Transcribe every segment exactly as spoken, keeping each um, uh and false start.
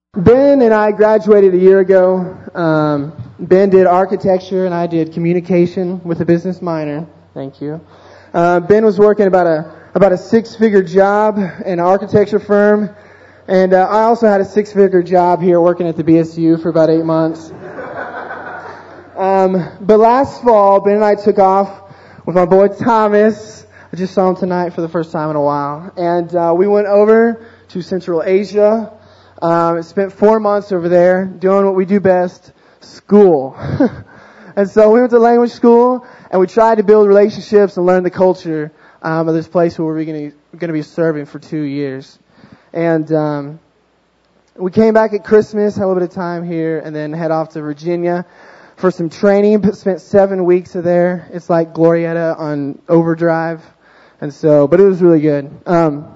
Ben and I graduated a year ago. Um, Ben did architecture and I did communication with a business minor. Thank you. Uh, Ben was working about a about a six-figure job in an architecture firm, and uh, I also had a six-figure job here working at the B S U for about eight months. Um, but last fall, Ben and I took off with my boy Thomas. I just saw him tonight for the first time in a while, and uh, we went over to Central Asia. Um, spent four months over there doing what we do best, school. And so we went to language school and we tried to build relationships and learn the culture um, of this place where we're going to be serving for two years. And um, we came back at Christmas, had a little bit of time here, and then head off to Virginia for some training. Spent seven weeks there. It's like Glorietta on overdrive. And so, but it was really good. Um,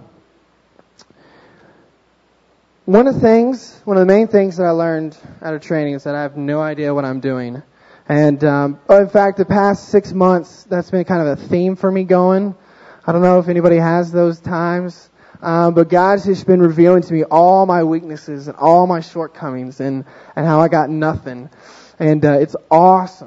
One of the things, one of the main things that I learned out of training is that I have no idea what I'm doing. And, um, in fact, the past six months, that's been kind of a theme for me going. I don't know if anybody has those times. Um, but God's just been revealing to me all my weaknesses and all my shortcomings and, and how I got nothing. And, uh, it's awesome.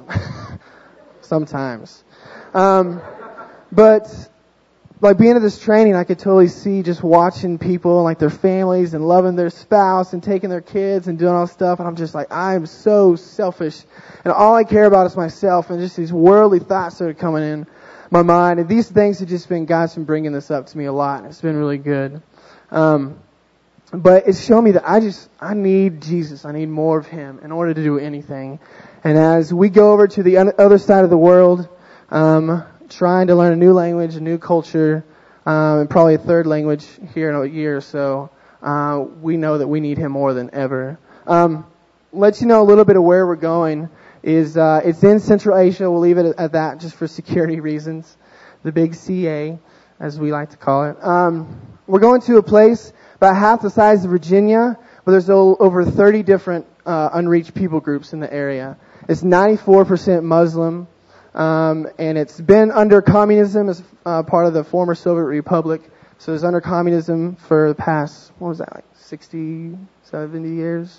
Sometimes. Um, but, like being at this training, I could totally see just watching people and like their families and loving their spouse and taking their kids and doing all this stuff. And I'm just like, I am so selfish. And all I care about is myself and just these worldly thoughts that are coming in my mind. And these things have just been, God's been bringing this up to me a lot. And it's been really good. Um, but it's shown me that I just, I need Jesus. I need more of Him in order to do anything. And as we go over to the other side of the world, um, trying to learn a new language, a new culture, um, and probably a third language here in a year or so, uh, we know that we need Him more than ever. Um, let you know a little bit of where we're going is, uh, it's in Central Asia. We'll leave it at that just for security reasons. The big C A, as we like to call it. Um, we're going to a place about half the size of Virginia, but there's over thirty different, uh, unreached people groups in the area. It's ninety-four percent Muslim. Um, and it's been under communism as uh, part of the former Soviet Republic. So it's under communism for the past, what was that, like sixty, seventy years?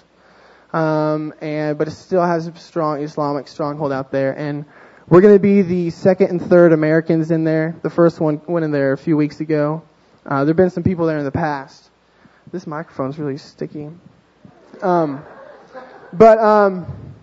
Um, and, but it still has a strong Islamic stronghold out there. And we're going to be the second and third Americans in there. The first one went in there a few weeks ago. Uh, there have been some people there in the past. This microphone's really sticky. Um, but, um,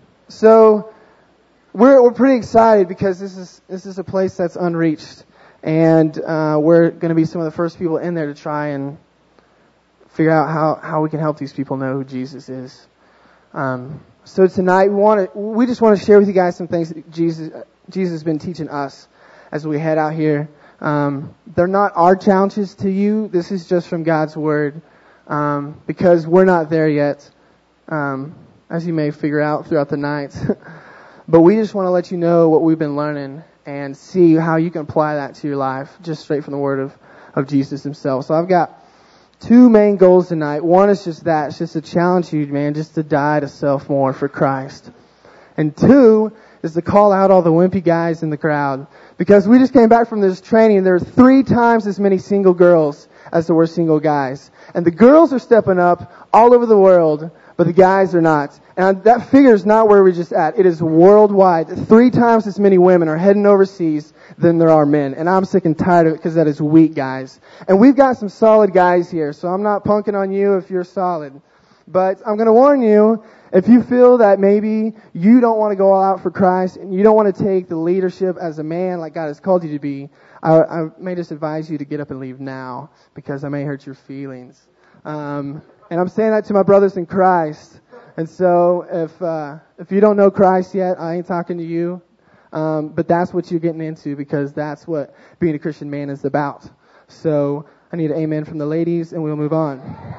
so, We're we're pretty excited because this is this is a place that's unreached, and uh, we're going to be some of the first people in there to try and figure out how, how we can help these people know who Jesus is. Um, so tonight we want to we just want to share with you guys some things that Jesus Jesus has been teaching us as we head out here. Um, they're not our challenges to you. This is just from God's Word, um, because we're not there yet, um, as you may figure out throughout the night. But we just want to let you know what we've been learning and see how you can apply that to your life, just straight from the Word of, of Jesus Himself. So I've got two main goals tonight. One is just that. It's just to challenge you, man, just to die to self more for Christ. And two is to call out all the wimpy guys in the crowd. Because we just came back from this training, and there are three times as many single girls as there were single guys. And the girls are stepping up all over the world, but the guys are not. And that figure is not where we're just at. It is worldwide. Three times as many women are heading overseas than there are men. And I'm sick and tired of it because that is weak, guys. And we've got some solid guys here, so I'm not punking on you if you're solid. But I'm going to warn you, if you feel that maybe you don't want to go all out for Christ and you don't want to take the leadership as a man like God has called you to be, I, I may just advise you to get up and leave now because I may hurt your feelings. Um, and I'm saying that to my brothers in Christ. And so if uh, if you don't know Christ yet, I ain't talking to you. Um, but that's what you're getting into because that's what being a Christian man is about. So I need an amen from the ladies and we'll move on.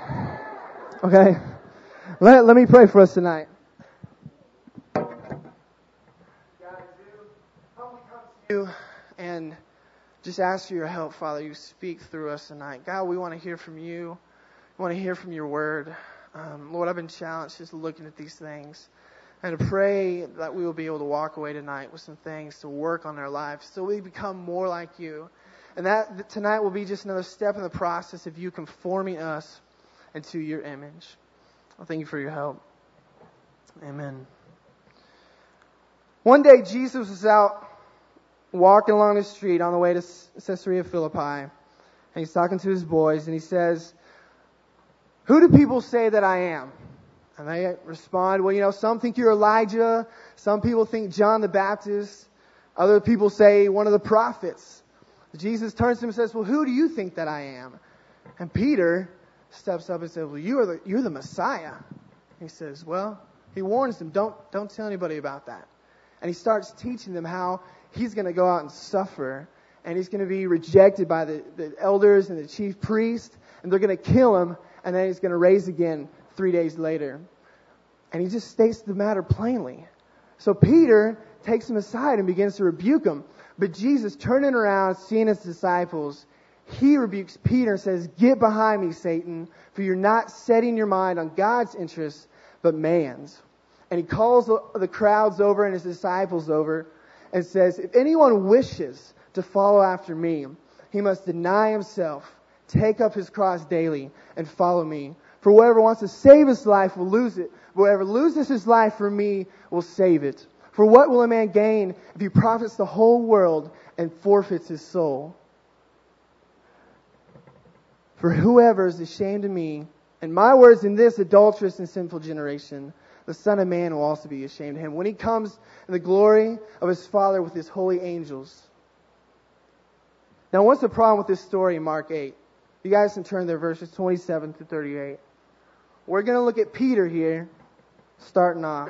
Okay? Let, let me pray for us tonight. God, I do humbly come to you and just ask for your help, Father. You speak through us tonight. God, we want to hear from you. We want to hear from your word. Um, Lord, I've been challenged just looking at these things and to pray that we will be able to walk away tonight with some things to work on our lives so we become more like you. And that, that tonight will be just another step in the process of you conforming us into your image. I thank you for your help. Amen. One day Jesus was out walking along the street on the way to Caesarea Philippi. And he's talking to his boys and he says, "Who do people say that I am?" And they respond, "Well, you know, some think you're Elijah. Some people think John the Baptist. Other people say one of the prophets." Jesus turns to him and says, "Well, who do you think that I am?" And Peter steps up and says, "Well, you are the, you're the Messiah." He says, well, he warns them, don't, don't tell anybody about that. And he starts teaching them how he's going to go out and suffer. And he's going to be rejected by the, the elders and the chief priest. And they're going to kill him. And then he's going to rise again three days later. And he just states the matter plainly. So Peter takes him aside and begins to rebuke him. But Jesus, turning around, seeing his disciples, he rebukes Peter and says, "Get behind me, Satan, for you're not setting your mind on God's interests, but man's." And he calls the crowds over and his disciples over and says, "If anyone wishes to follow after me, he must deny himself, take up his cross daily, and follow me. For whoever wants to save his life will lose it. But whoever loses his life for me will save it. For what will a man gain if he profits the whole world and forfeits his soul? For whoever is ashamed of me and my words in this adulterous and sinful generation, the Son of Man will also be ashamed of him when he comes in the glory of his Father with his holy angels." Now, what's the problem with this story in Mark eight? You guys can turn there, verses twenty-seven to thirty-eight. We're going to look at Peter here, starting off.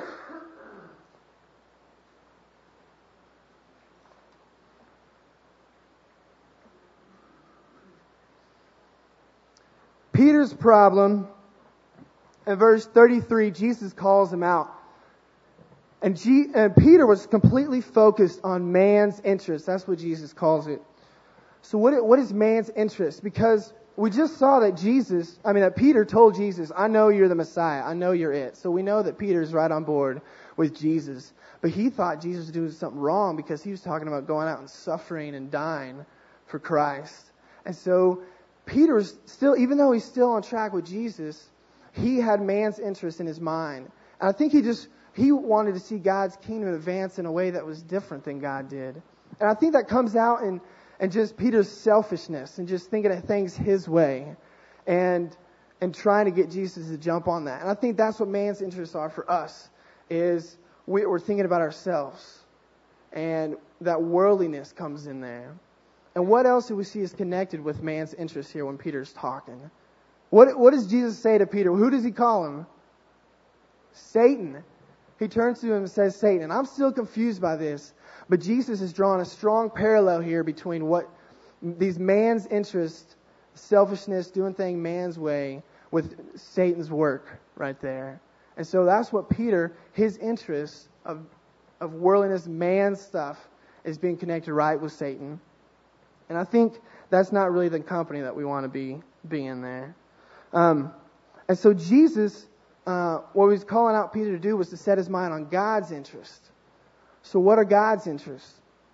Peter's problem, in verse thirty-three, Jesus calls him out. And, G- and Peter was completely focused on man's interest. That's what Jesus calls it. So what, what is man's interest? Because we just saw that Jesus, I mean that Peter told Jesus, "I know you're the Messiah. I know you're it." So we know that Peter's right on board with Jesus. But he thought Jesus was doing something wrong because he was talking about going out and suffering and dying for Christ. And so Peter was still, even though he's still on track with Jesus, he had man's interest in his mind. And I think he just, he wanted to see God's kingdom advance in a way that was different than God did. And I think that comes out in, in just Peter's selfishness and just thinking of things his way and and trying to get Jesus to jump on that. And I think that's what man's interests are for us, is we, we're thinking about ourselves. And that worldliness comes in there. And what else do we see is connected with man's interest here when Peter's talking? What, what does Jesus say to Peter? Who does he call him? Satan. He turns to him and says, Satan. And I'm still confused by this. But Jesus is drawing a strong parallel here between what these man's interests, selfishness, doing things man's way, with Satan's work right there. And so that's what Peter, his interest of, of worldliness, man's stuff, is being connected right with Satan. And I think that's not really the company that we want to be, be in there. Um, and so Jesus, uh, what he was calling out Peter to do was to set his mind on God's interest. So what are God's interests?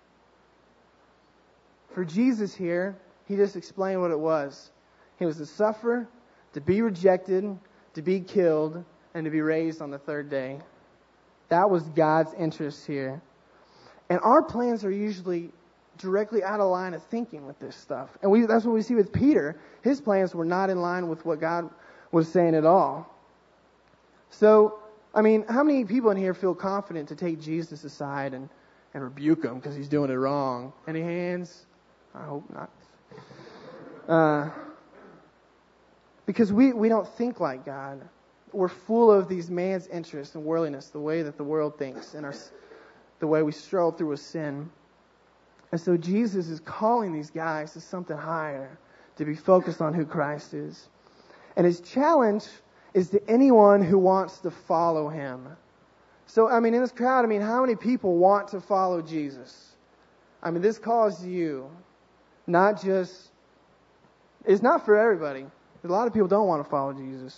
For Jesus here, he just explained what it was. He was to suffer, to be rejected, to be killed, and to be raised on the third day. That was God's interest here. And our plans are usually directly out of line of thinking with this stuff. And we, that's what we see with Peter. His plans were not in line with what God was saying at all. So, I mean, how many people in here feel confident to take Jesus aside and, and rebuke him because he's doing it wrong? Any hands? I hope not. Uh, because we, we don't think like God. We're full of these man's interests and worldliness, the way that the world thinks, and our, the way we stroll through with sin. And so Jesus is calling these guys to something higher, to be focused on who Christ is. And his challenge is to anyone who wants to follow him. So, I mean, in this crowd, I mean, how many people want to follow Jesus? I mean, this calls to you. Not just, it's not for everybody. A lot of people don't want to follow Jesus.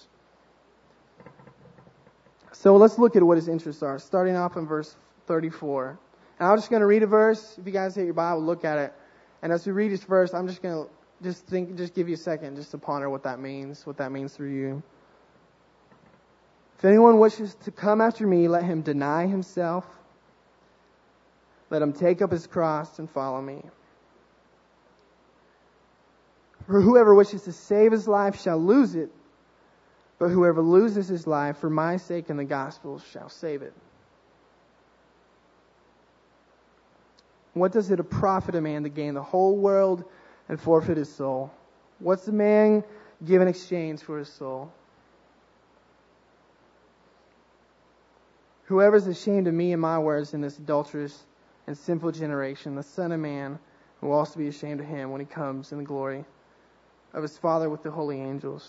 So let's look at what his interests are, starting off in verse thirty-four. And I'm just going to read a verse. If you guys have your Bible, look at it. And as we read this verse, I'm just going to just think, just give you a second just to ponder what that means, what that means for you. If anyone wishes to come after me, let him deny himself. Let him take up his cross and follow me. For whoever wishes to save his life shall lose it, but whoever loses his life for my sake and the gospel shall save it. What does it profit a man to gain the whole world and forfeit his soul? What's the man give in exchange for his soul? Whoever is ashamed of me and my words in this adulterous and sinful generation, the Son of Man will also be ashamed of him when he comes in the glory of his Father with the holy angels.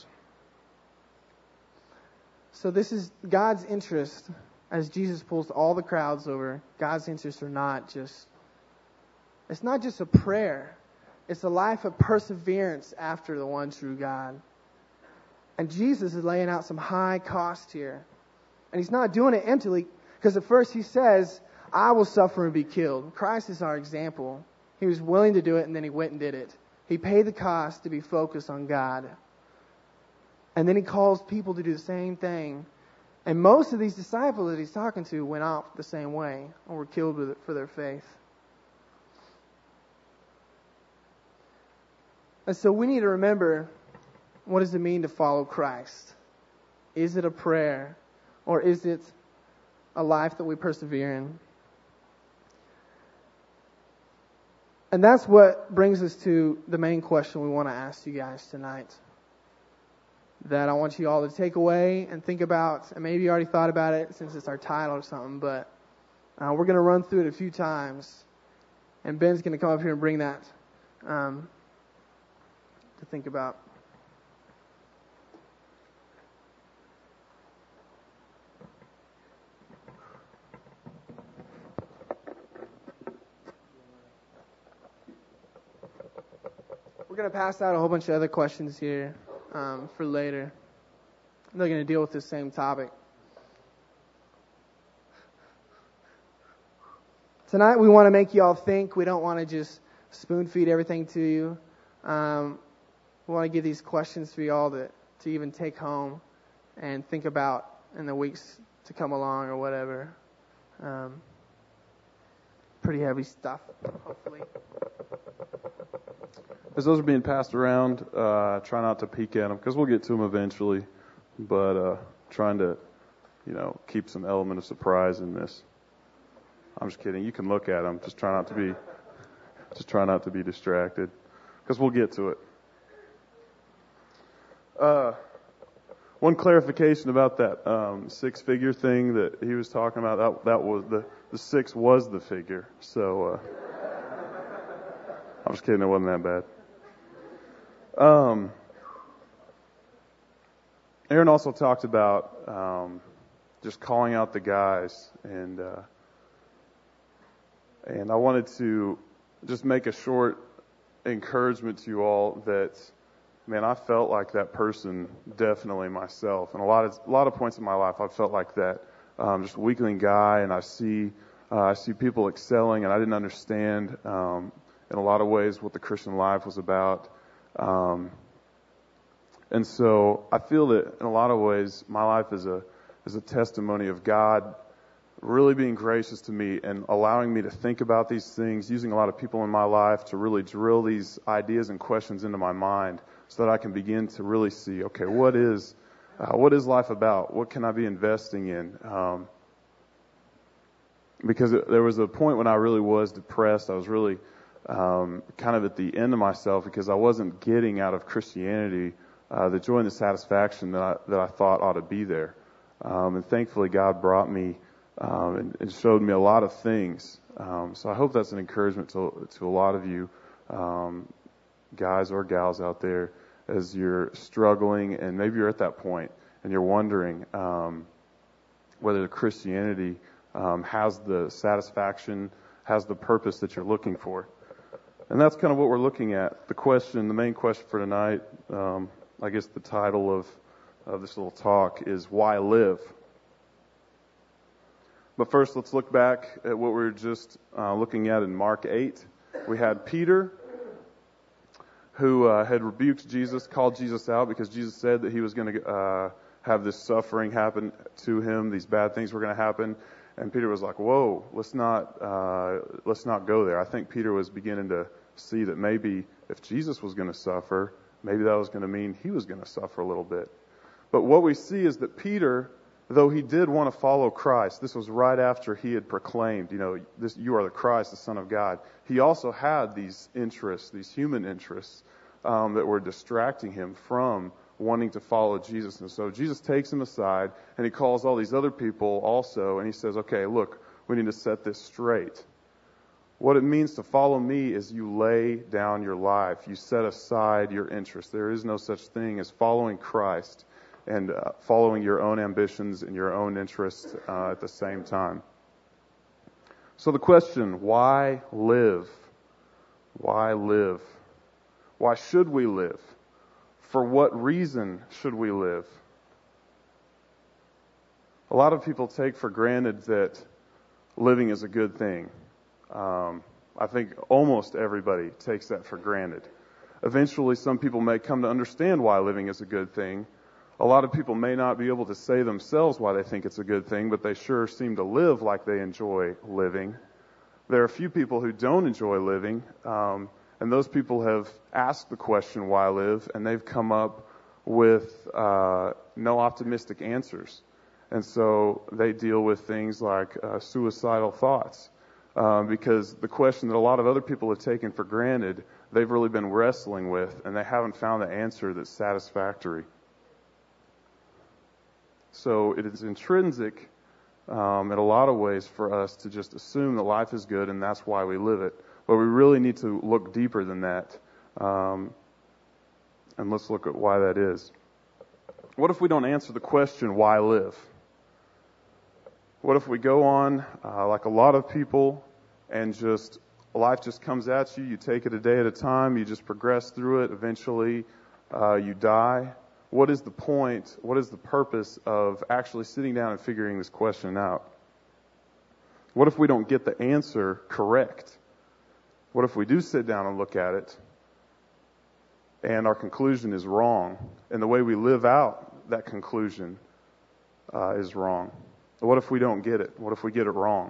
So this is God's interest as Jesus pulls all the crowds over. God's interests are not just, it's not just a prayer. It's a life of perseverance after the one true God. And Jesus is laying out some high cost here. And he's not doing it emptily, because at first he says, I will suffer and be killed. Christ is our example. He was willing to do it, and then he went and did it. He paid the cost to be focused on God. And then he calls people to do the same thing. And most of these disciples that he's talking to went off the same way, or were killed with it for their faith. And so we need to remember, what does it mean to follow Christ? Is it a prayer? Or is it a life that we persevere in? And that's what brings us to the main question we want to ask you guys tonight. That I want you all to take away and think about, and maybe you already thought about it since it's our title or something, but uh, we're going to run through it a few times. And Ben's going to come up here and bring that um, to think about. We're going to pass out a whole bunch of other questions here um, for later. They're going to deal with the same topic. Tonight we want to make you all think. We don't want to just spoon feed everything to you. Um, we want to give these questions for you all to, to even take home and think about in the weeks to come along or whatever. Um, pretty heavy stuff, hopefully. As those are being passed around, uh, try not to peek at them, because we'll get to them eventually. But uh, trying to, you know, keep some element of surprise in this. I'm just kidding. You can look at them. Just try not to be, just try not to be distracted, because we'll get to it. Uh, one clarification about that um, six-figure thing that he was talking about. That that was the the six was the figure. So uh, I'm just kidding. It wasn't that bad. Um, Aaron also talked about um, just calling out the guys, and uh, and I wanted to just make a short encouragement to you all that, man, I felt like that person definitely myself, and a lot of a lot of points in my life I felt like that, um, just a weakling guy, and I see uh, I see people excelling, and I didn't understand um, in a lot of ways what the Christian life was about. Um, and so I feel that in a lot of ways my life is a is a testimony of God really being gracious to me and allowing me to think about these things, using a lot of people in my life to really drill these ideas and questions into my mind so that I can begin to really see, okay, what is uh, what is life about? What can I be investing in? Um, because it, there was a point when I really was depressed. I was really Um, kind of at the end of myself because I wasn't getting out of Christianity uh, the joy and the satisfaction that I, that I thought ought to be there. Um, and thankfully God brought me um, and, and showed me a lot of things. Um, so I hope that's an encouragement to, to a lot of you um, guys or gals out there as you're struggling, and maybe you're at that point and you're wondering um, whether Christianity um, has the satisfaction, has the purpose that you're looking for. And that's kind of what we're looking at. The question, the main question for tonight, um, I guess the title of, of this little talk is Why Live? But first, let's look back at what we were just uh, looking at in Mark eight. We had Peter, who uh, had rebuked Jesus, called Jesus out because Jesus said that he was going to uh, have this suffering happen to him. These bad things were going to happen. And Peter was like, whoa, let's not, uh, let's not go there. I think Peter was beginning to see that maybe if Jesus was going to suffer, maybe that was going to mean he was going to suffer a little bit. But what we see is that Peter, though he did want to follow Christ, this was right after he had proclaimed, you know, this, you are the Christ, the Son of God. He also had these interests, these human interests, um, that were distracting him from wanting to follow Jesus. And so Jesus takes him aside and he calls all these other people also, and he says, okay, look, we need to set this straight. What it means to follow me is you lay down your life. You set aside your interests. There is no such thing as following Christ and uh, following your own ambitions and your own interests uh, at the same time. So the question, why live? Why live? Why should we live? For what reason should we live? A lot of people take for granted that living is a good thing. Um, I think almost everybody takes that for granted. Eventually, some people may come to understand why living is a good thing. A lot of people may not be able to say themselves why they think it's a good thing, but they sure seem to live like they enjoy living. There are a few people who don't enjoy living, um, and those people have asked the question, why live? And they've come up with uh, no optimistic answers. And so they deal with things like uh, suicidal thoughts. Um, because the question that a lot of other people have taken for granted, they've really been wrestling with, and they haven't found the answer that's satisfactory. So it is intrinsic um, in a lot of ways for us to just assume that life is good and that's why we live it. But we really need to look deeper than that. Um, and let's look at why that is. What if we don't answer the question, why live? What if we go on uh, like a lot of people and just life just comes at you, you take it a day at a time, you just progress through it, eventually uh, you die? What is the point, what is the purpose of actually sitting down and figuring this question out? What if we don't get the answer correct? What if we do sit down and look at it and our conclusion is wrong, and the way we live out that conclusion uh, is wrong? What if we don't get it? What if we get it wrong?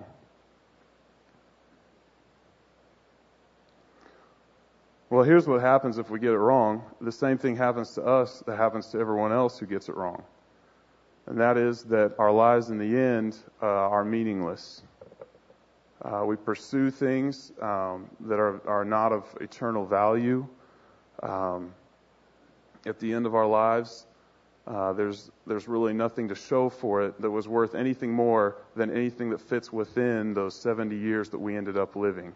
Well, here's what happens if we get it wrong. The same thing happens to us that happens to everyone else who gets it wrong. And that is that our lives in the end uh, are meaningless. Uh, we pursue things um, that are, are not of eternal value. Um, at the end of our lives, uh, there's there's really nothing to show for it that was worth anything more than anything that fits within those seventy years that we ended up living.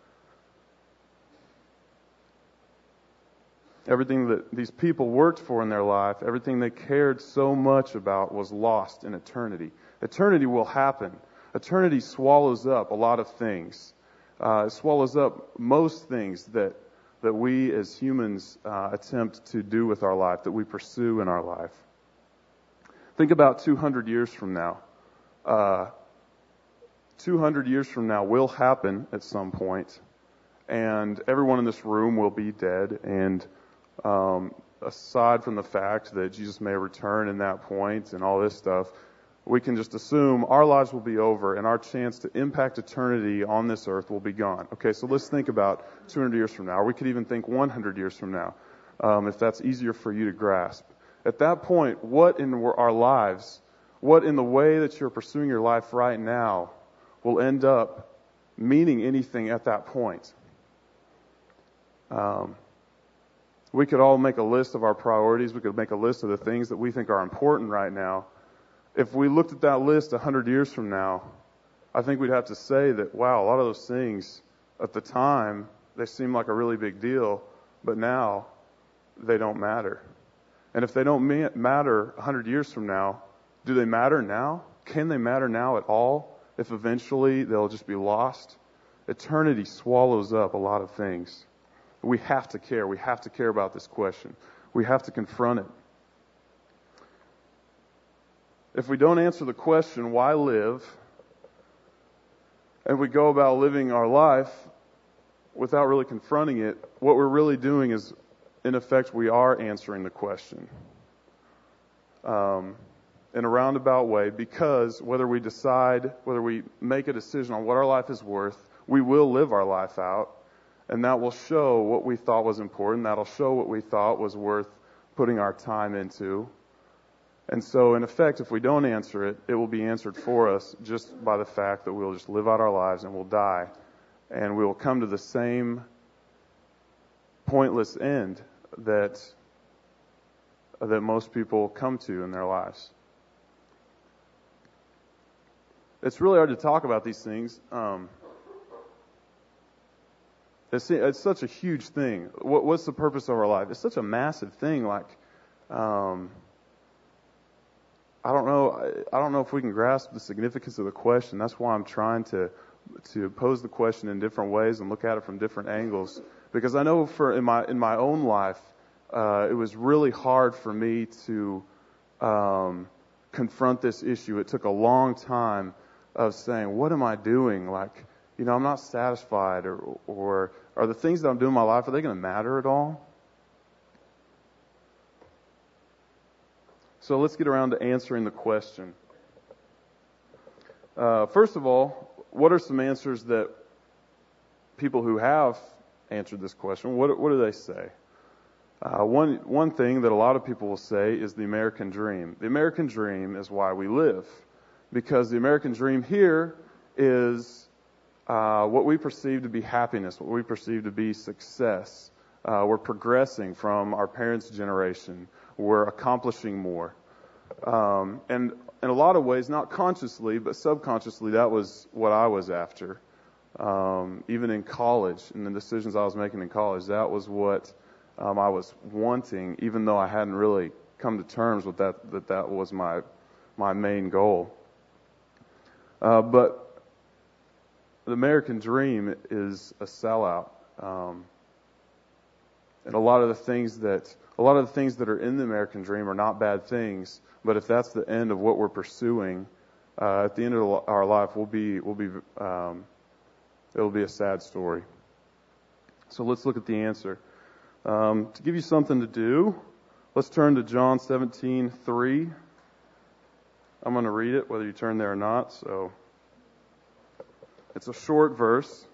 Everything that these people worked for in their life, everything they cared so much about was lost in eternity. Eternity will happen. Eternity swallows up a lot of things. Uh, it swallows up most things that that we as humans uh, attempt to do with our life, that we pursue in our life. Think about two hundred years from now. Uh, two hundred years from now will happen at some point, and everyone in this room will be dead, and um, aside from the fact that Jesus may return in that point and all this stuff, we can just assume our lives will be over and our chance to impact eternity on this earth will be gone. Okay, so let's think about two hundred years from now, or we could even think one hundred years from now, um, if that's easier for you to grasp. At that point, what in our lives, what in the way that you're pursuing your life right now will end up meaning anything at that point? Um, we could all make a list of our priorities. We could make a list of the things that we think are important right now. If we looked at that list a hundred years from now, I think we'd have to say that, wow, a lot of those things at the time, they seem like a really big deal, but now they don't matter. And if they don't matter a hundred years from now, do they matter now? Can they matter now at all if eventually they'll just be lost? Eternity swallows up a lot of things. We have to care. We have to care about this question. We have to confront it. If we don't answer the question, why live, and we go about living our life without really confronting it, what we're really doing is, in effect, we are answering the question. Um, in a roundabout way, because whether we decide, whether we make a decision on what our life is worth, we will live our life out, and that will show what we thought was important. That'll show what we thought was worth putting our time into. And so, in effect, if we don't answer it, it will be answered for us just by the fact that we'll just live out our lives and we'll die. And we will come to the same pointless end that that most people come to in their lives. It's really hard to talk about these things. Um, it's, it's such a huge thing. What, what's the purpose of our life? It's such a massive thing. Like, um, I don't know. I don't know if we can grasp the significance of the question. That's why I'm trying to to pose the question in different ways and look at it from different angles. Because I know for in my in my own life, uh, it was really hard for me to um, confront this issue. It took a long time of saying, "What am I doing? Like, you know, I'm not satisfied, or or are the things that I'm doing in my life, are they going to matter at all?" So let's get around to answering the question. Uh, first of all, what are some answers that people who have answered this question, what, what do they say? Uh, one, one thing that a lot of people will say is the American dream. The American dream is why we live. Because the American dream here is uh, what we perceive to be happiness, what we perceive to be success. Uh, we're progressing from our parents' generation. We're accomplishing more. Um, and in a lot of ways, not consciously, but subconsciously, that was what I was after. Um, even in college, in the decisions I was making in college, that was what um, I was wanting, even though I hadn't really come to terms with that, that that was my my main goal. Uh, but the American dream is a sellout. Um, and a lot of the things that a lot of the things that are in the American dream are not bad things, but if that's the end of what we're pursuing, uh, at the end of our life, we'll be we'll be um, it'll be a sad story. So let's look at the answer. Um, to give you something to do, let's turn to John seventeen three. I'm going to read it, whether you turn there or not. So it's a short verse.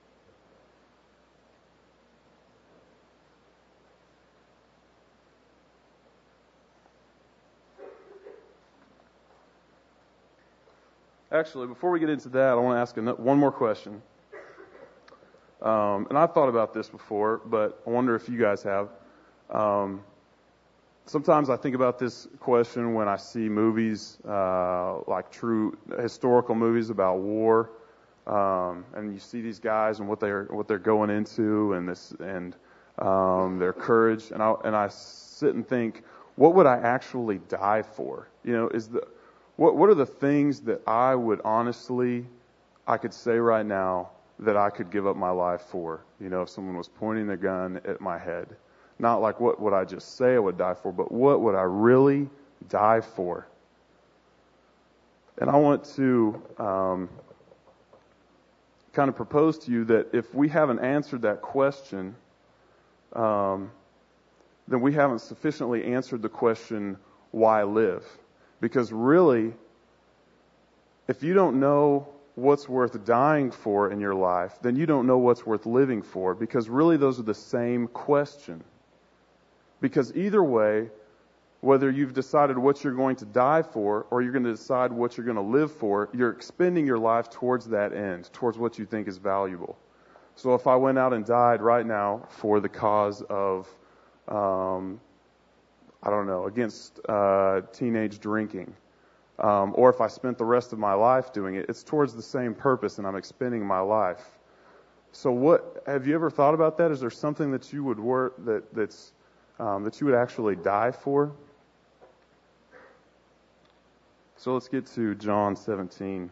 Actually, before we get into that, I want to ask one more question. Um, and I've thought about this before, but I wonder if you guys have. Um, sometimes I think about this question when I see movies, uh, like true historical movies about war, um, and you see these guys and what they're what they're going into, and this and um, their courage, and I and I sit and think, what would I actually die for? You know, is the What what are the things that I would honestly, I could say right now that I could give up my life for? You know, if someone was pointing a gun at my head. Not like what would I just say I would die for, but what would I really die for? And I want to um, kind of propose to you that if we haven't answered that question, um, then we haven't sufficiently answered the question, why live? Because really, if you don't know what's worth dying for in your life, then you don't know what's worth living for. Because really, those are the same question. Because either way, whether you've decided what you're going to die for or you're going to decide what you're going to live for, you're expending your life towards that end, towards what you think is valuable. So if I went out and died right now for the cause of um, I don't know, against uh, teenage drinking. Um, or if I spent the rest of my life doing it, it's towards the same purpose, and I'm expending my life. So, what have you ever thought about that? Is there something that you would work that that's um, that you would actually die for? So let's get to John seventeen.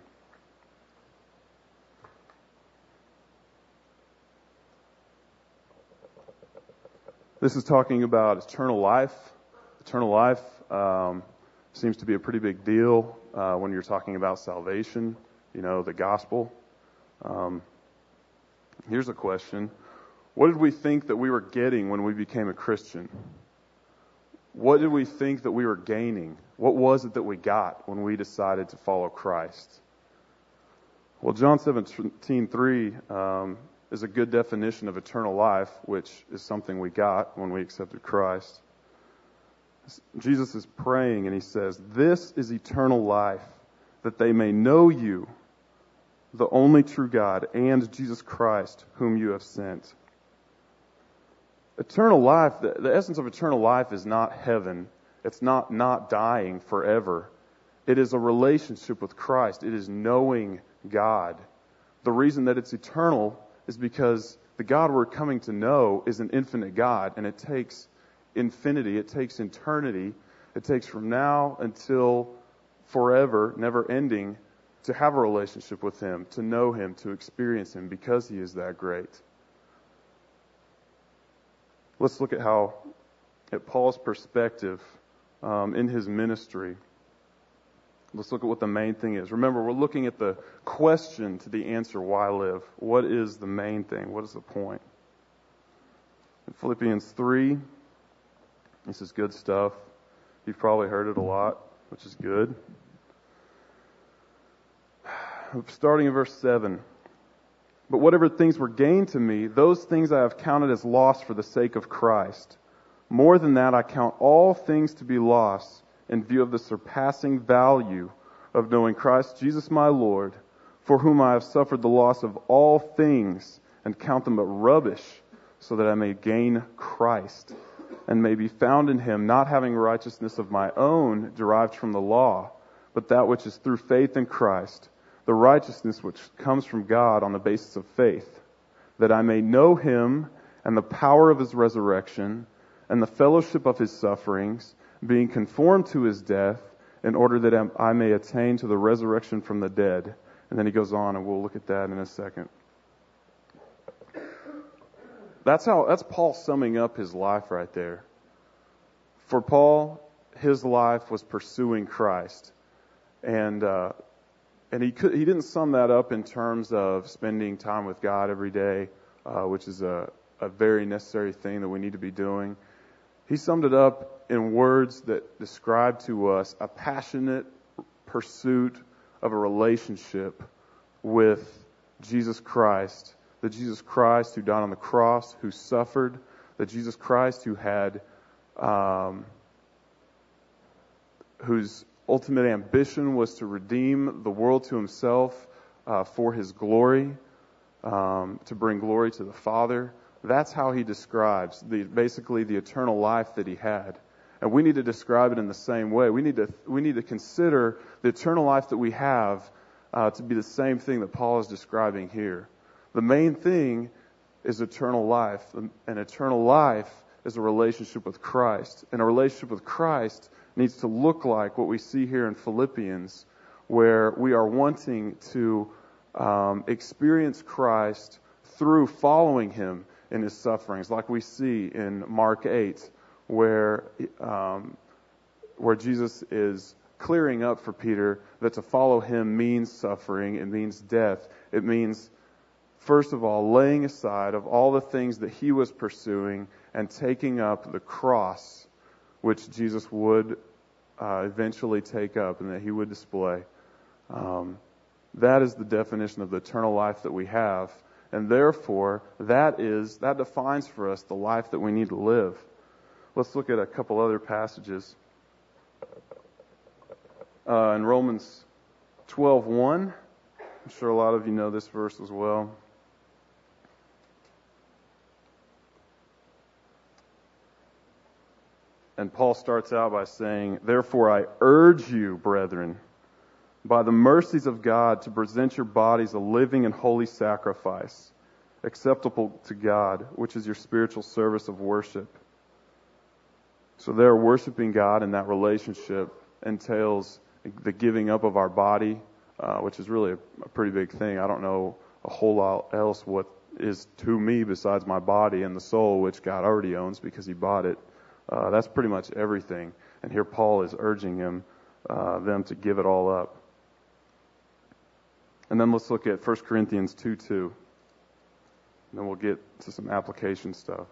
This is talking about eternal life. Eternal life um, seems to be a pretty big deal uh, when you're talking about salvation, you know, the gospel. Um, here's a question. What did we think that we were getting when we became a Christian? What did we think that we were gaining What was it that we got when we decided to follow Christ? Well, John seventeen three um, is a good definition of eternal life, which is something we got when we accepted Christ. Jesus is praying and he says, "This is eternal life, that they may know you, the only true God, and Jesus Christ, whom you have sent." Eternal life, the, the essence of eternal life is not heaven. It's not not dying forever. It is a relationship with Christ. It is knowing God. The reason that it's eternal is because the God we're coming to know is an infinite God, and it takes infinity, it takes eternity, it takes from now until forever, never ending, to have a relationship with Him, to know Him, to experience Him, because He is that great. Let's look at how, at Paul's perspective um, in his ministry. Let's look at what the main thing is. Remember, we're looking at the question to the answer, why live? What is the main thing? What is the point? In Philippians three, this is good stuff. You've probably heard it a lot, which is good. Starting in verse seven. "But whatever things were gained to me, those things I have counted as loss for the sake of Christ. More than that, I count all things to be loss in view of the surpassing value of knowing Christ Jesus my Lord, for whom I have suffered the loss of all things, and count them but rubbish, so that I may gain Christ, and may be found in Him, not having righteousness of my own derived from the law, but that which is through faith in Christ, the righteousness which comes from God on the basis of faith, that I may know Him and the power of His resurrection and the fellowship of His sufferings, being conformed to His death, in order that I may attain to the resurrection from the dead." And then he goes on, and we'll look at that in a second. That's how. That's Paul summing up his life right there. For Paul, his life was pursuing Christ, and uh, and he could, he didn't sum that up in terms of spending time with God every day, uh, which is a, a very necessary thing that we need to be doing. He summed it up in words that describe to us a passionate pursuit of a relationship with Jesus Christ, the Jesus Christ who died on the cross, who suffered, the Jesus Christ who had, um, whose ultimate ambition was to redeem the world to Himself uh, for His glory, um, to bring glory to the Father. That's how he describes the basically the eternal life that he had. And we need to describe it in the same way. We need to we need to consider the eternal life that we have uh, to be the same thing that Paul is describing here. The main thing is eternal life. And eternal life is a relationship with Christ. And a relationship with Christ needs to look like what we see here in Philippians, where we are wanting to um, experience Christ through following Him in His sufferings, like we see in Mark eight, where um, where Jesus is clearing up for Peter that to follow Him means suffering, it means death, it means, first of all, laying aside of all the things that he was pursuing and taking up the cross, which Jesus would uh, eventually take up and that He would display. Um, that is the definition of the eternal life that we have. And therefore, that is that defines for us the life that we need to live. Let's look at a couple other passages. Uh, in Romans twelve one, I'm sure a lot of you know this verse as well. And Paul starts out by saying, "Therefore I urge you, brethren, by the mercies of God, to present your bodies a living and holy sacrifice, acceptable to God, which is your spiritual service of worship." So there, worshiping God in that relationship entails the giving up of our body, uh, which is really a, a pretty big thing. I don't know a whole lot else what is to me besides my body and the soul, which God already owns because He bought it. Uh, that's pretty much everything. And here Paul is urging him, uh, them to give it all up. And then let's look at First Corinthians two two. And then we'll get to some application stuff.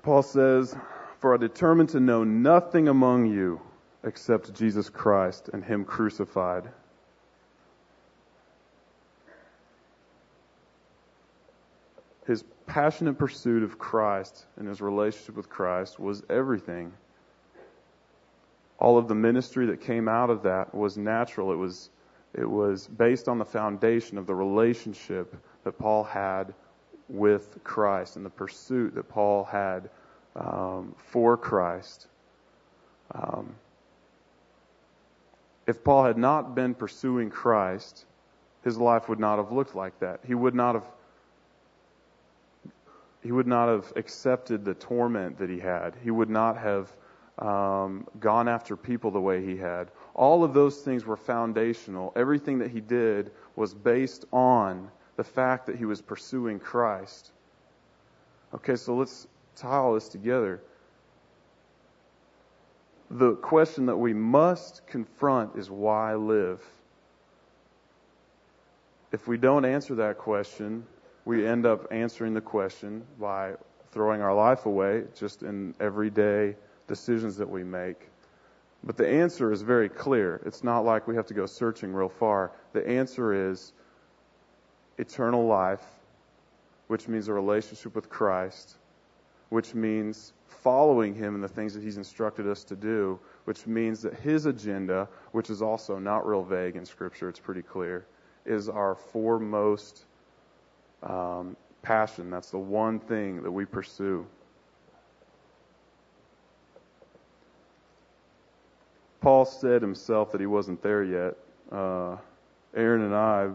Paul says, "For I determined to know nothing among you except Jesus Christ and Him crucified." His passionate pursuit of Christ and his relationship with Christ was everything. All of the ministry that came out of that was natural. It was, it was based on the foundation of the relationship that Paul had with Christ and the pursuit that Paul had um, for Christ. Um, if Paul had not been pursuing Christ, his life would not have looked like that. He would not have He would not have accepted the torment that he had. He would not have um, gone after people the way he had. All of those things were foundational. Everything that he did was based on the fact that he was pursuing Christ. Okay, so let's tie all this together. The question that we must confront is why live? If we don't answer that question, we end up answering the question by throwing our life away just in everyday decisions that we make. But the answer is very clear. It's not like we have to go searching real far. The answer is eternal life, which means a relationship with Christ, which means following Him in the things that He's instructed us to do, which means that His agenda, which is also not real vague in Scripture, it's pretty clear, is our foremost Um, passion. That's the one thing that we pursue. Paul said himself that he wasn't there yet. Uh, Aaron and I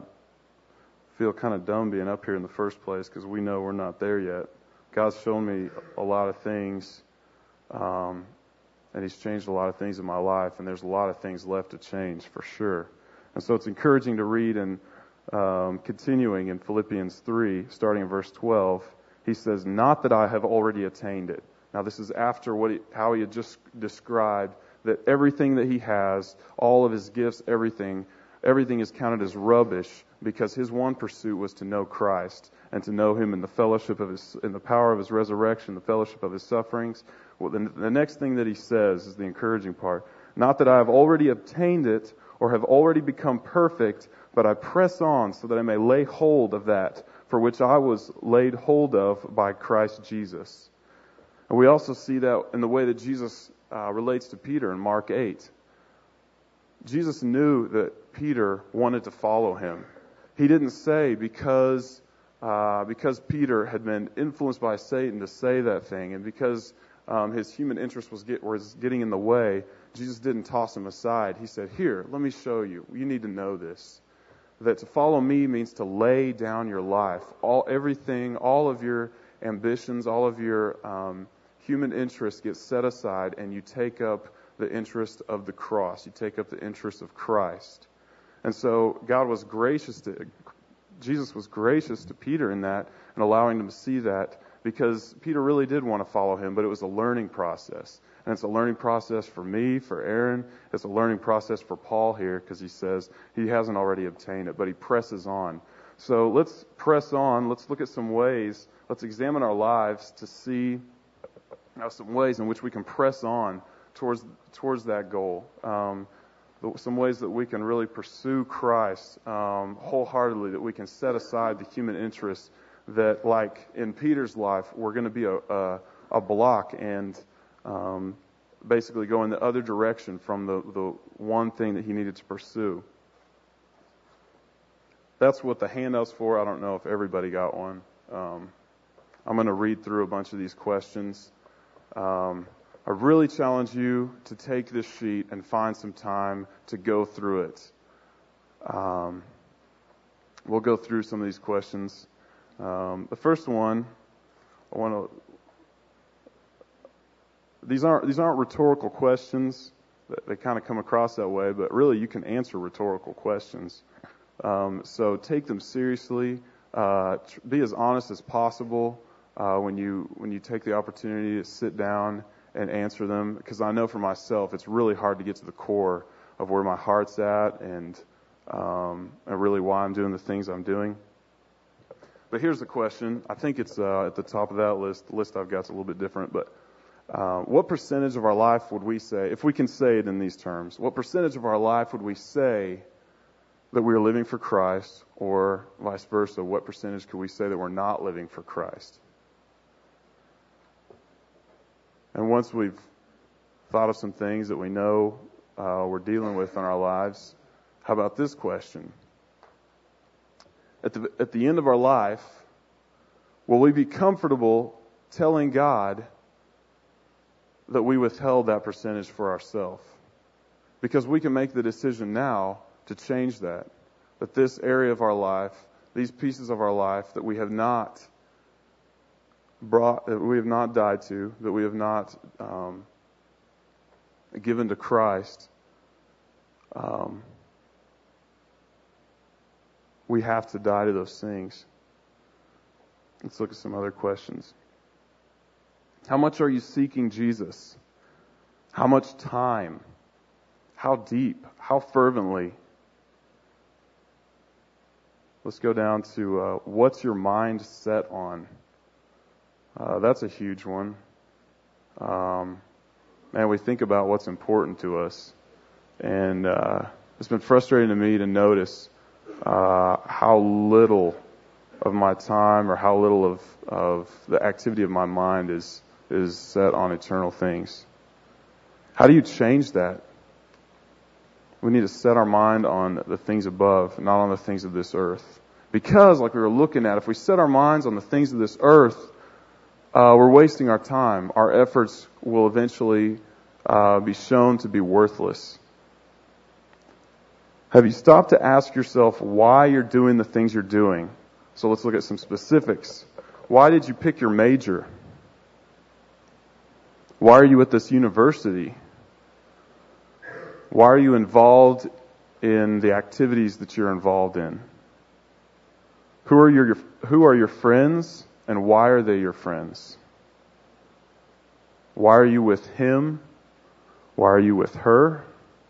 feel kind of dumb being up here in the first place because we know we're not there yet. God's shown me a lot of things, um, and He's changed a lot of things in my life, and there's a lot of things left to change for sure. And so it's encouraging to read and Um, continuing in Philippians three, starting in verse twelve, he says, "Not that I have already attained it." Now this is after what he, how he had just described that everything that he has, all of his gifts, everything, everything is counted as rubbish because his one pursuit was to know Christ and to know Him in the fellowship of His, in the power of His resurrection, the fellowship of His sufferings. Well, the, the next thing that he says is the encouraging part. "Not that I have already obtained it or have already become perfect, but I press on so that I may lay hold of that for which I was laid hold of by Christ Jesus." And we also see that in the way that Jesus uh, relates to Peter in Mark eight. Jesus knew that Peter wanted to follow Him. He didn't say because uh, because Peter had been influenced by Satan to say that thing, and because um, his human interest was, get, was getting in the way, Jesus didn't toss him aside. He said, "Here, let me show you. You need to know this. That to follow me means to lay down your life. All, everything, all of your ambitions, all of your um, human interests get set aside, and you take up the interest of the cross. You take up the interest of Christ." And so God was gracious to, Jesus was gracious to Peter in that and allowing him to see that, because Peter really did want to follow Him, but it was a learning process. And it's a learning process for me, for Aaron. It's a learning process for Paul here, because he says he hasn't already obtained it, but he presses on. So let's press on. Let's look at some ways. Let's examine our lives to see uh, some ways in which we can press on towards towards that goal. Um, some ways that we can really pursue Christ um, wholeheartedly, that we can set aside the human interests that, like in Peter's life, we're going to be a, a, a block and um, basically go in the other direction from the, the one thing that he needed to pursue. That's what the handout's for. I don't know if everybody got one. Um, I'm going to read through a bunch of these questions. Um, I really challenge you to take this sheet and find some time to go through it. Um, we'll go through some of these questions. Um, the first one, I want to. These aren't these aren't rhetorical questions. They kind of come across that way, but really you can answer rhetorical questions. Um, so take them seriously. Uh, tr- be as honest as possible uh, when you when you take the opportunity to sit down and answer them. Because I know for myself, it's really hard to get to the core of where my heart's at and um, and really why I'm doing the things I'm doing. But here's the question. I think it's uh, at the top of that list. The list I've got is a little bit different, but uh, what percentage of our life would we say, if we can say it in these terms, what percentage of our life would we say that we are living for Christ, or vice versa, what percentage could we say that we're not living for Christ? And once we've thought of some things that we know uh, we're dealing with in our lives, how about this question? At the, at the end of our life, will we be comfortable telling God that we withheld that percentage for ourselves? Because we can make the decision now to change that. That this area of our life, these pieces of our life that we have not brought, that we have not died to, that we have not um, given to Christ, um, we have to die to those things. Let's look at some other questions. How much are you seeking Jesus? How much time? How deep? How fervently? Let's go down to uh, what's your mind set on? Uh, that's a huge one. Um, man, we think about what's important to us. And uh, it's been frustrating to me to notice uh, how little of my time or how little of, of the activity of my mind is, is set on eternal things. How do you change that? We need to set our mind on the things above, not on the things of this earth. Because, like we were looking at, if we set our minds on the things of this earth, uh, we're wasting our time. Our efforts will eventually uh, be shown to be worthless. Have you stopped to ask yourself why you're doing the things you're doing? So let's look at some specifics. Why did you pick your major? Why are you at this university? Why are you involved in the activities that you're involved in? Who are your who are your friends, and why are they your friends? Why are you with him? Why are you with her?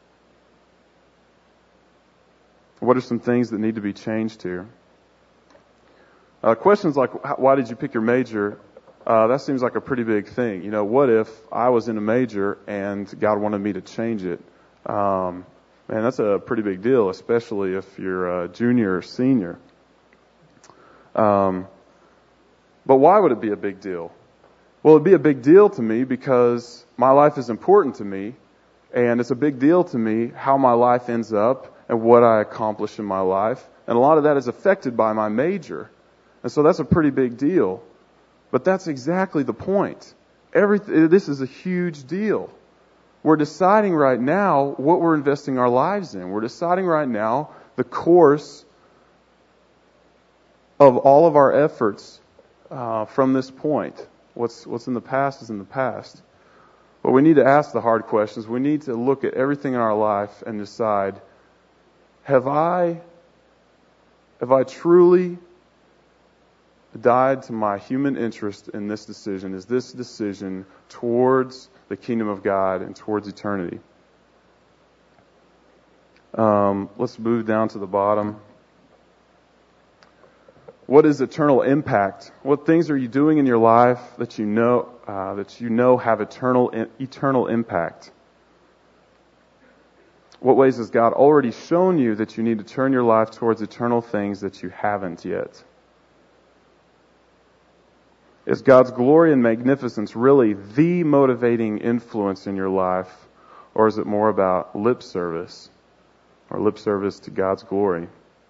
What are some things that need to be changed here? Uh, questions like, why did you pick your major? Uh, that seems like a pretty big thing. You know, what if I was in a major and God wanted me to change it? Um, man, that's a pretty big deal, especially if you're a junior or senior. Um, but why would it be a big deal? Well, it'd be a big deal to me because my life is important to me, and it's a big deal to me how my life ends up and what I accomplish in my life. And a lot of that is affected by my major. And so that's a pretty big deal. But that's exactly the point. Everything, this is a huge deal. We're deciding right now what we're investing our lives in. We're deciding right now the course of all of our efforts uh, from this point. What's what's in the past is in the past. But we need to ask the hard questions. We need to look at everything in our life and decide, have I, have I truly died to my human interest in this decision? Is this decision towards the kingdom of God and towards eternity? Um, let's move down to the bottom. What is eternal impact? What things are you doing in your life that you know uh, that you know have eternal eternal impact? What ways has God already shown you that you need to turn your life towards eternal things that you haven't yet? Is God's glory and magnificence really the motivating influence in your life, or is it more about lip service, or lip service to God's glory?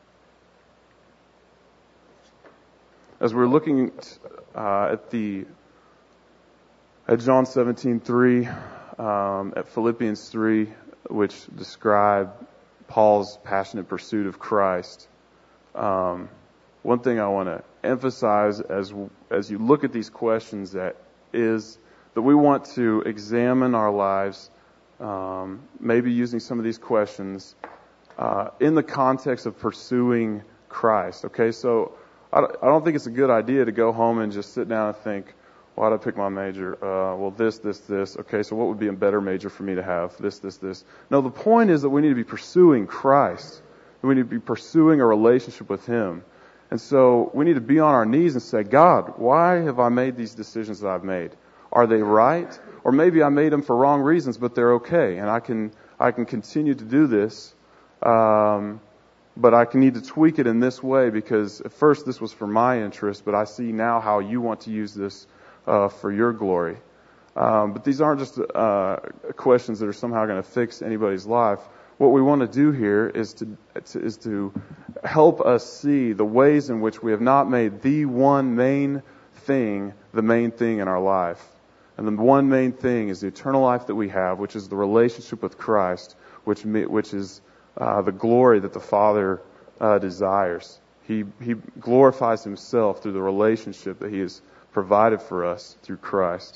As we're looking uh, at the at John seventeen three, um, at Philippians three, which describe Paul's passionate pursuit of Christ, um, one thing I want to emphasize as as you look at these questions that is that we want to examine our lives, um, maybe using some of these questions uh, in the context of pursuing Christ. Okay, so I don't think it's a good idea to go home and just sit down and think, why did I pick my major? Uh, well, this, this, this. Okay, so what would be a better major for me to have? This, this, this. No, the point is that we need to be pursuing Christ. We need to be pursuing a relationship with Him. And so we need to be on our knees and say, God, why have I made these decisions that I've made? Are they right? Or maybe I made them for wrong reasons, but they're okay. And I can, I can continue to do this. Um, but I can need to tweak it in this way because at first this was for my interest, but I see now how you want to use this, uh, for your glory. Um, but these aren't just, uh, questions that are somehow going to fix anybody's life. What we want to do here is to, to is to help us see the ways in which we have not made the one main thing the main thing in our life. And the one main thing is the eternal life that we have, which is the relationship with Christ, which which is uh, the glory that the Father uh, desires. He he glorifies Himself through the relationship that He has provided for us through Christ.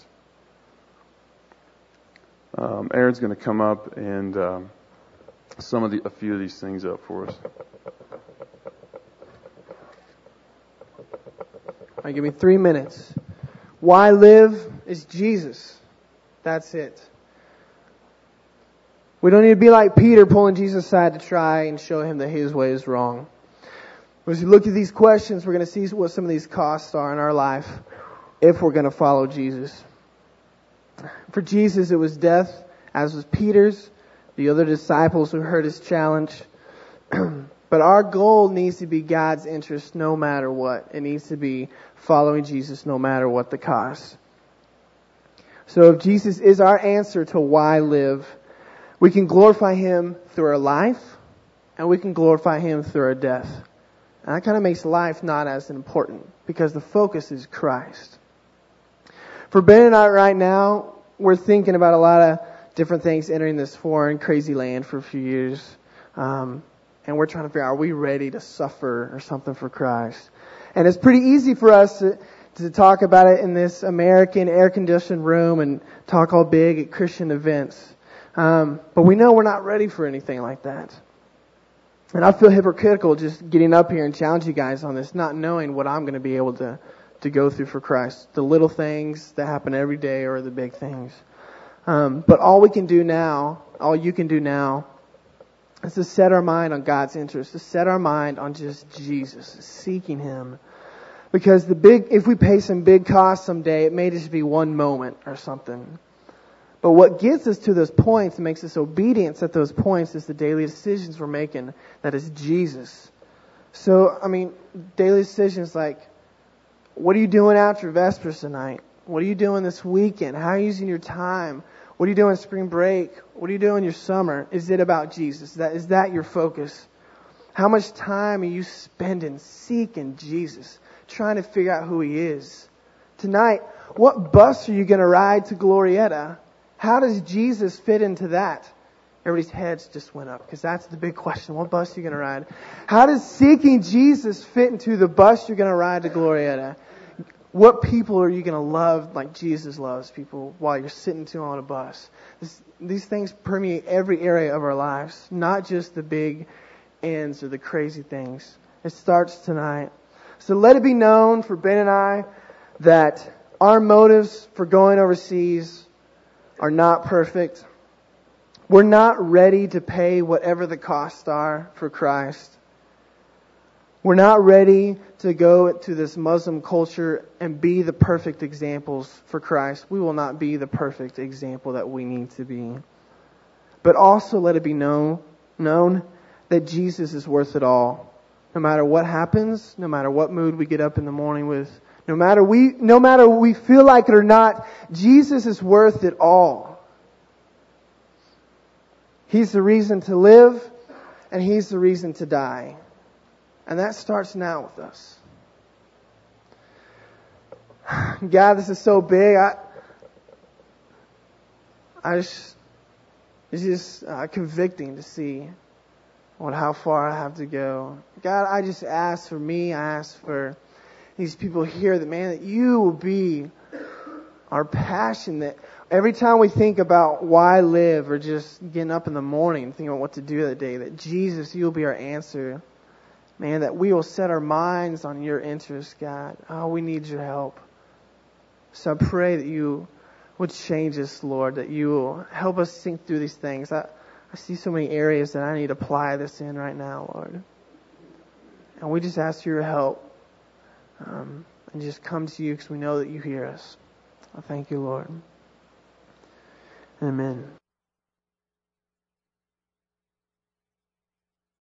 Um, Aaron's going to come up and um, some of the a few of these things up for us. All right, give me three minutes. Why live is Jesus. That's it. We don't need to be like Peter pulling Jesus aside to try and show him that his way is wrong. As we look at these questions, we're going to see what some of these costs are in our life if we're going to follow Jesus. For Jesus, it was death, as was Peter's, the other disciples who heard his challenge. But our goal needs to be God's interest no matter what. It needs to be following Jesus no matter what the cost. So if Jesus is our answer to why live, we can glorify Him through our life, and we can glorify Him through our death. And that kind of makes life not as important, because the focus is Christ. For Ben and I right now, we're thinking about a lot of different things entering this foreign, crazy land for a few years. Um, and we're trying to figure out, are we ready to suffer or something for Christ? And it's pretty easy for us to, to talk about it in this American air-conditioned room and talk all big at Christian events. Um, but we know we're not ready for anything like that. And I feel hypocritical just getting up here and challenge you guys on this, not knowing what I'm going to be able to, to go through for Christ. The little things that happen every day or the big things. Um, but all we can do now, all you can do now, is to set our mind on God's interest, to set our mind on just Jesus, seeking Him. Because the big, if we pay some big cost someday, it may just be one moment or something. But what gets us to those points and makes us obedience at those points is the daily decisions we're making. That is Jesus. So, I mean, daily decisions like, what are you doing after Vespers tonight? What are you doing this weekend? How are you using your time? What are you doing spring break? What are you doing your summer? Is it about Jesus? Is that, is that your focus? How much time are you spending seeking Jesus? Trying to figure out who He is? Tonight, what bus are you going to ride to Glorieta? How does Jesus fit into that? Everybody's heads just went up because that's the big question. What bus are you going to ride? How does seeking Jesus fit into the bus you're going to ride to Glorieta? What people are you going to love like Jesus loves people while you're sitting to on a bus? This, these things permeate every area of our lives, not just the big ends or the crazy things. It starts tonight. So let it be known for Ben and I that our motives for going overseas are not perfect. We're not ready to pay whatever the costs are for Christ. We're not ready to go to this Muslim culture and be the perfect examples for Christ. We will not be the perfect example that we need to be. But also let it be known, known that Jesus is worth it all. No matter what happens, no matter what mood we get up in the morning with, no matter we, no matter we feel like it or not, Jesus is worth it all. He's the reason to live, and He's the reason to die. And that starts now with us. God, this is so big. I, I just, it's just uh, convicting to see what how far I have to go. God, I just ask for me. I ask for these people here that, man, that You will be our passion. That every time we think about why live or just getting up in the morning and thinking about what to do that day, that Jesus, You'll be our answer. Man, that we will set our minds on Your interest, God. Oh, we need Your help. So I pray that You would change us, Lord, that You will help us think through these things. I, I see so many areas that I need to apply this in right now, Lord. And we just ask for Your help. um, and just come to you because we know that you hear us. I thank you, Lord. Amen.